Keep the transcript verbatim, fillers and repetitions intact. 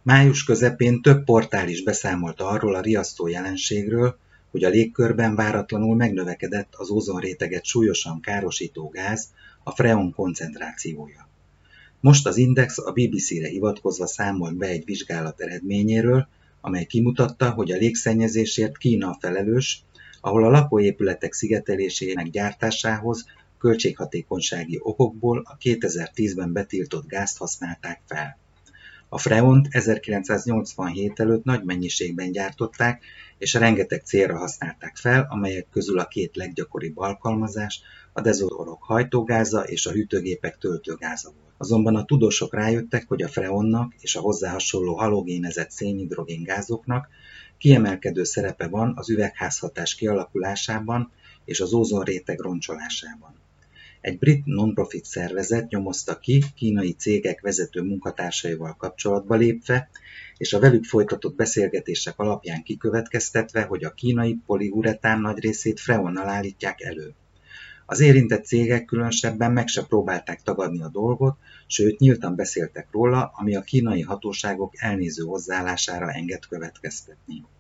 Május közepén több portál is beszámolt arról a riasztó jelenségről, hogy a légkörben váratlanul megnövekedett az ózonréteget súlyosan károsító gáz, a freon koncentrációja. Most az Index a bé bé cére hivatkozva számolt be egy vizsgálat eredményéről, amely kimutatta, hogy a légszennyezésért Kína a felelős, ahol a lakóépületek szigetelésének gyártásához költséghatékonysági okokból a kétezer-tízben betiltott gázt használták fel. A freont ezerkilencszáznyolcvanhét előtt nagy mennyiségben gyártották, és rengeteg célra használták fel, amelyek közül a két leggyakoribb alkalmazás a dezodonorok hajtógáza és a hűtőgépek töltőgáza volt. Azonban a tudósok rájöttek, hogy a freonnak és a hozzá hasonló halogénezett szénhidrogén gázoknak kiemelkedő szerepe van az üvegházhatás kialakulásában és az ózonréteg roncsolásában. Egy brit non-profit szervezet nyomozta ki kínai cégek vezető munkatársaival kapcsolatba lépve, és a velük folytatott beszélgetések alapján kikövetkeztetve, hogy a kínai poliuretán nagy részét freonnal állítják elő. Az érintett cégek különösebben meg se próbálták tagadni a dolgot, sőt nyíltan beszéltek róla, ami a kínai hatóságok elnéző hozzáállására enged következtetni.